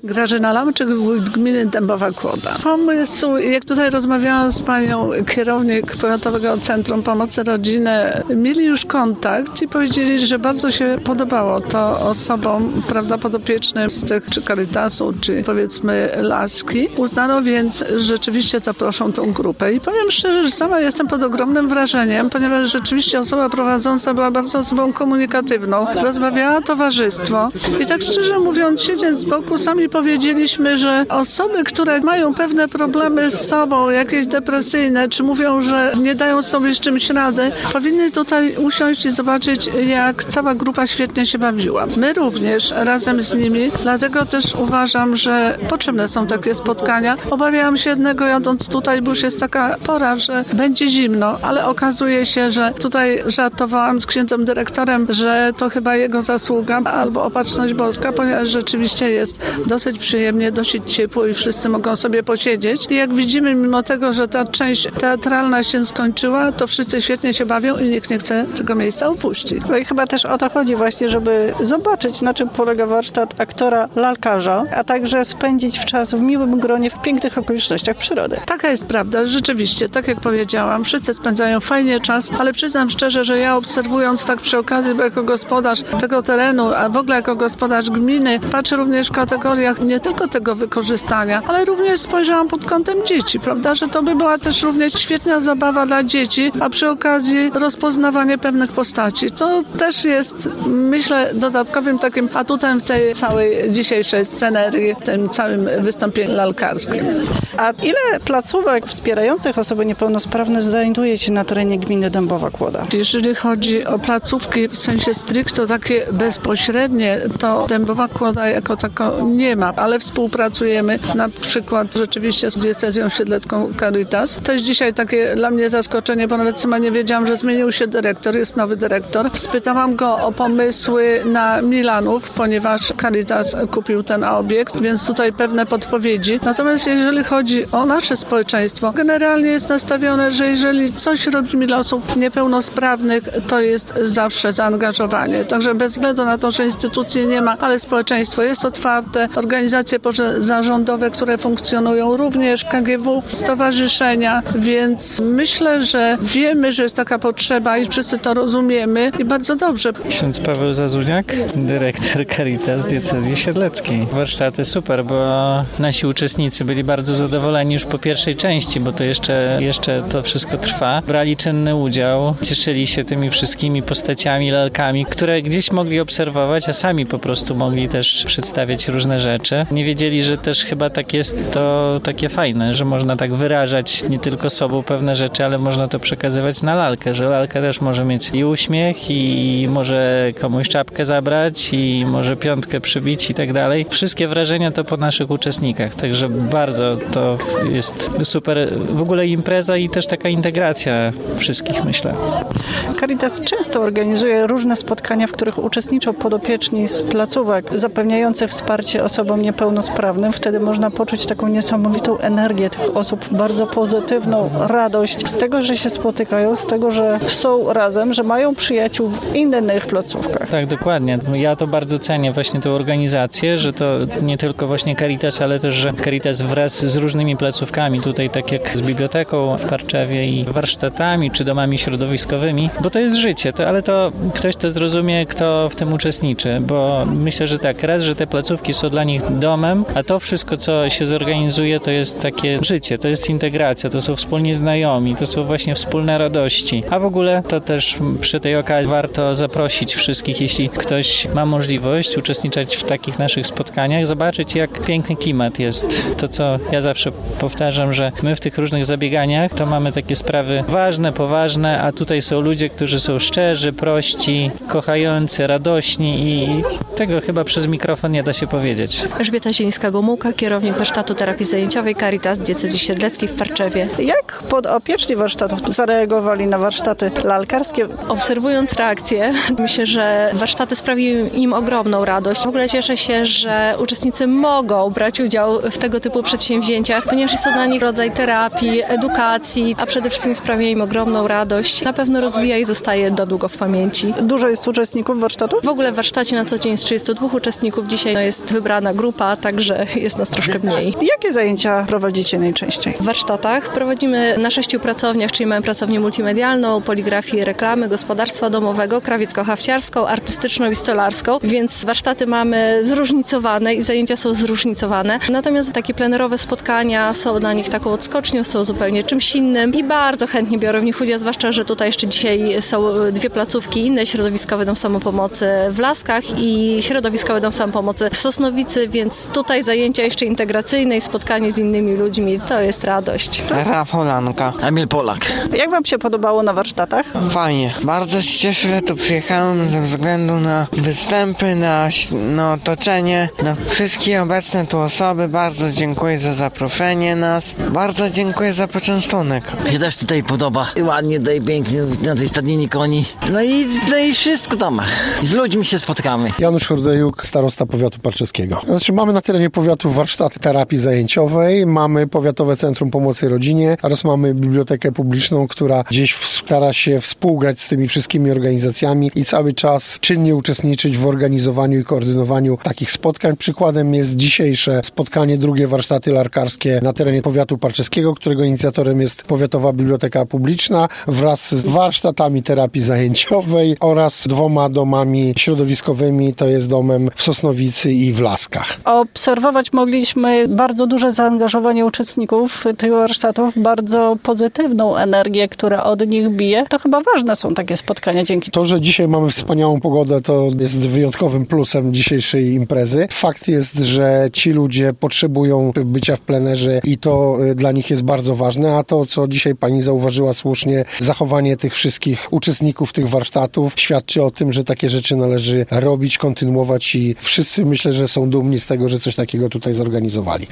Grażyna Lamczyk, wójt gminy Dębowa Kłoda. Pomysł, jak tutaj rozmawiałam z panią kierownik Powiatowego Centrum Pomocy Rodziny, mieli już kontakt i powiedzieli, że bardzo się podobało to osobom, prawda, podopiecznym z tych czy Caritasu, czy powiedzmy Laski. Uznano więc, że rzeczywiście zaproszą tą grupę. I powiem szczerze, że sama jestem pod ogromnym wrażeniem, ponieważ rzeczywiście osoba prowadząca była bardzo osobą komunikatywną. Rozmawiała towarzystwo i tak szczerze mówiąc, siedząc z boku, sami powiedzieliśmy, że osoby, które mają pewne problemy z sobą, jakieś depresyjne, czy mówią, że nie dają sobie z czymś rady, powinny tutaj usiąść i zobaczyć, jak cała grupa świetnie się bawiła. My również razem z nimi, dlatego też uważam, że potrzebne są takie spotkania. Obawiałam się jednego jadąc tutaj, bo już jest taka pora, że będzie zimno, ale okazuje się, że tutaj żartowałam z księdzem dyrektorem, że to chyba jego zasługa albo opatrzność boska, ponieważ rzeczywiście jest dosyć przyjemnie, dosyć ciepło i wszyscy mogą sobie posiedzieć. I jak widzimy, mimo tego, że ta część teatralna się skończyła, to wszyscy świetnie się bawią i nikt nie chce tego miejsca opuścić. No i chyba też o to chodzi właśnie, żeby zobaczyć, na czym polega warsztat aktora lalkarza, a także spędzić czas w miłym gronie, w pięknych okolicznościach przyrody. Taka jest prawda, rzeczywiście, tak jak powiedziałam, wszyscy spędzają fajnie czas, ale przyznam szczerze, że ja obserwując tak przy okazji, bo jako gospodarz tego terenu, a w ogóle jako gospodarz gminy, patrzę również w kategoriach nie tylko tego wykorzystania, ale również spojrzałam pod kątem dzieci, prawda, że to by była też również świetna zabawa dla dzieci, a przy okazji rozpoznawanie pewnych postaci. To też jest, myślę, dodatkowym takim atutem w tej całej dzisiejszej scenerii, w tym całym wystąpieniu lalkarskim. A ile placówek wspierających osoby niepełnosprawne znajduje się na terenie gminy Dębowa Kłoda? Jeżeli chodzi o placówki w sensie stricte takie bezpośrednie, to Dębowa Kłoda jako tako nie ma, ale współpracujemy na przykład rzeczywiście z diecezją siedlecką Caritas. To jest dzisiaj takie dla mnie zaskoczenie, bo nawet sama nie wiedziałam, że zmienił się dyrektor, jest nowy dyrektor. Spytałam go o pomysły na Milanów, ponieważ Caritas kupił ten obiekt, więc tutaj pewne podpowiedzi. Natomiast jeżeli chodzi o nasze społeczeństwo, generalnie jest nastawione, że jeżeli coś robimy dla osób niepełnosprawnych, to jest zawsze zaangażowanie. Także bez względu na to, że instytucji nie ma, ale społeczeństwo jest otwarte, organizacje pozarządowe, które funkcjonują, również KGW, stowarzyszenia, więc myślę, że wiemy, że jest taka potrzeba i wszyscy to rozumiemy i bardzo dobrze. Ksiądz Paweł Zazuniak, dyrektor Caritas Diecezji Siedleckiej. Warsztaty super, bo nasi uczestnicy byli bardzo zadowoleni już po pierwszej części, bo to jeszcze to wszystko trwa. Brali czynny udział, cieszyli się tymi wszystkimi postaciami, lalkami, które gdzieś mogli obserwować, a sami po prostu mogli też przedstawiać różne rzeczy. Nie wiedzieli, że też chyba tak jest to takie fajne, że można tak wyrażać nie tylko sobą pewne rzeczy, ale można to przekazywać na lalkę, że lalka też może mieć i uśmiech, i może komuś czapkę zabrać, i może piątkę przybić i tak dalej. Wszystkie wrażenia to po naszych uczestnikach, także bardzo to jest super w ogóle impreza i też taka integracja wszystkich, myślę. Caritas często organizuje różne spotkania, w których uczestniczą podopieczni z placówek zapewniające wsparcie osobom niepełnosprawnym. Wtedy można poczuć taką niesamowitą energię tych osób, bardzo pozytywną radość z tego, że się spotykają, z tego, że są razem, że mają przyjaciół w innych placówkach. Tak, dokładnie. Ja to bardzo cenię właśnie tę organizację, że to nie tylko właśnie Caritas, ale też, że Caritas wraz z różnymi placówkami, tutaj tak jak z biblioteką w Parczewie i warsztatami, czy domami środowiskowymi, bo to jest życie, ale to ktoś to zrozumie, kto w tym uczestniczy, bo myślę, że tak, raz, że te placówki są dla nich domem, a to wszystko, co się zorganizuje, to jest takie życie, to jest integracja, to są wspólni znajomi, to są właśnie wspólne radości. A w ogóle to też przy tej okazji warto zaprosić wszystkich, jeśli ktoś ma możliwość uczestniczyć w takich naszych spotkaniach, zobaczyć, jak piękny klimat jest. To, co ja zawsze powtarzam, że my w tych różnych zabieganiach to mamy takie sprawy ważne, poważne, a tutaj są ludzie, którzy są szczerzy, prości, kochający, radośni i tego chyba przez mikrofon nie da się powiedzieć. Elżbieta Zielińska-Gomułka, kierownik warsztatu terapii zajęciowej Caritas Diecezji Siedleckiej w Parczewie. Jak podopieczni warsztatów zareagowali na warsztaty lalkarskie? Obserwując reakcje, myślę, że warsztaty sprawiły im ogromną radość. W ogóle cieszę się, że uczestnicy mogą brać udział w tego typu przedsięwzięciach, ponieważ jest to dla nich rodzaj terapii, edukacji, a przede wszystkim sprawia im ogromną radość. Na pewno rozwija i zostaje na długo w pamięci. Dużo jest uczestników warsztatu? W ogóle w warsztacie na co dzień jest 32 uczestników. Dzisiaj jest wybrana mała grupa, także jest nas troszkę mniej. Jakie zajęcia prowadzicie najczęściej? W warsztatach prowadzimy na 6 pracowniach, czyli mamy pracownię multimedialną, poligrafię i reklamy, gospodarstwa domowego, krawiecko-hafciarską, artystyczną i stolarską, więc warsztaty mamy zróżnicowane i zajęcia są zróżnicowane. Natomiast takie plenerowe spotkania są dla nich taką odskocznią, są zupełnie czymś innym i bardzo chętnie biorą w nich udział, zwłaszcza, że tutaj jeszcze dzisiaj są 2 placówki inne, środowiskowy dom samopomocy w Laskach i środowiskowy dom samopomocy w Sosnowicy, więc tutaj zajęcia jeszcze integracyjne i spotkanie z innymi ludźmi to jest radość. Rafał Lanka, Emil Polak. Jak wam się podobało na warsztatach? Fajnie. Bardzo się cieszę, że tu przyjechałem ze względu na występy, na otoczenie, na wszystkie obecne tu osoby. Bardzo dziękuję za zaproszenie nas. Bardzo dziękuję za poczęstunek. Mi się też tutaj podoba. I ładnie, tutaj pięknie na tej stadninie koni. No i wszystko tam. I z ludźmi się spotkamy. Janusz Hordejuk, starosta powiatu parczewskiego. Znaczy, mamy na terenie powiatu warsztaty terapii zajęciowej, mamy Powiatowe Centrum Pomocy Rodzinie oraz mamy bibliotekę publiczną, która gdzieś stara się współgrać z tymi wszystkimi organizacjami i cały czas czynnie uczestniczyć w organizowaniu i koordynowaniu takich spotkań. Przykładem jest dzisiejsze spotkanie, drugie warsztaty larkarskie na terenie powiatu parczewskiego, którego inicjatorem jest Powiatowa Biblioteka Publiczna wraz z warsztatami terapii zajęciowej oraz 2 domami środowiskowymi, to jest domem w Sosnowicy i w Laskach. Obserwować mogliśmy bardzo duże zaangażowanie uczestników tych warsztatów, bardzo pozytywną energię, która od nich bije. To chyba ważne są takie spotkania dzięki To, że dzisiaj mamy wspaniałą pogodę, to jest wyjątkowym plusem dzisiejszej imprezy. Fakt jest, że ci ludzie potrzebują bycia w plenerze i to dla nich jest bardzo ważne, a to, co dzisiaj pani zauważyła słusznie, zachowanie tych wszystkich uczestników tych warsztatów świadczy o tym, że takie rzeczy należy robić, kontynuować i wszyscy myślę, że są dumni z tego, że coś takiego tutaj zorganizowali.